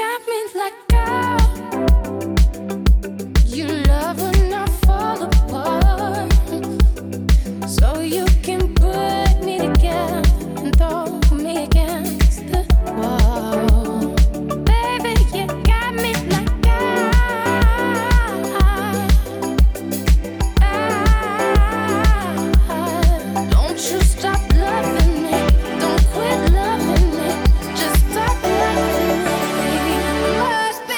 got me like girl. You love when I fall apart, so you can put me together and throw me against the wall. Baby, you got me like don't you stop loving me, don't quit loving me, just stop loving me. Must be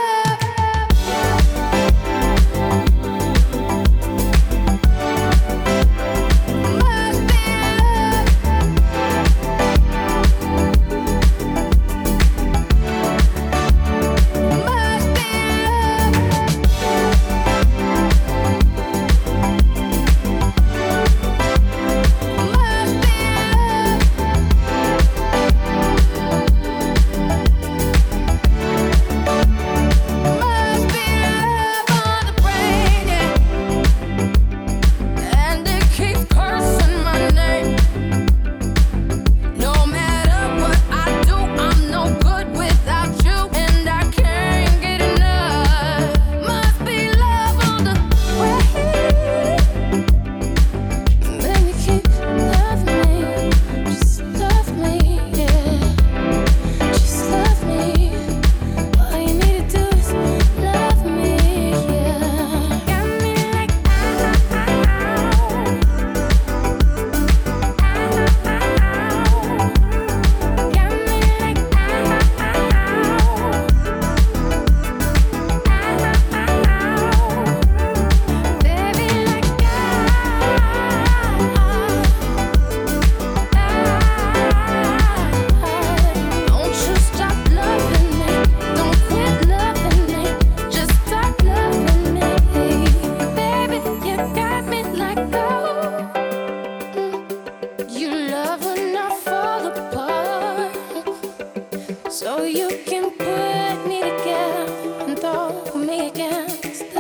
so you can put me together and throw me against the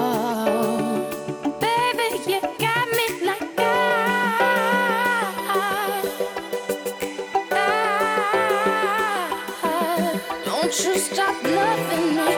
wall. Baby, you got me like don't you stop loving me.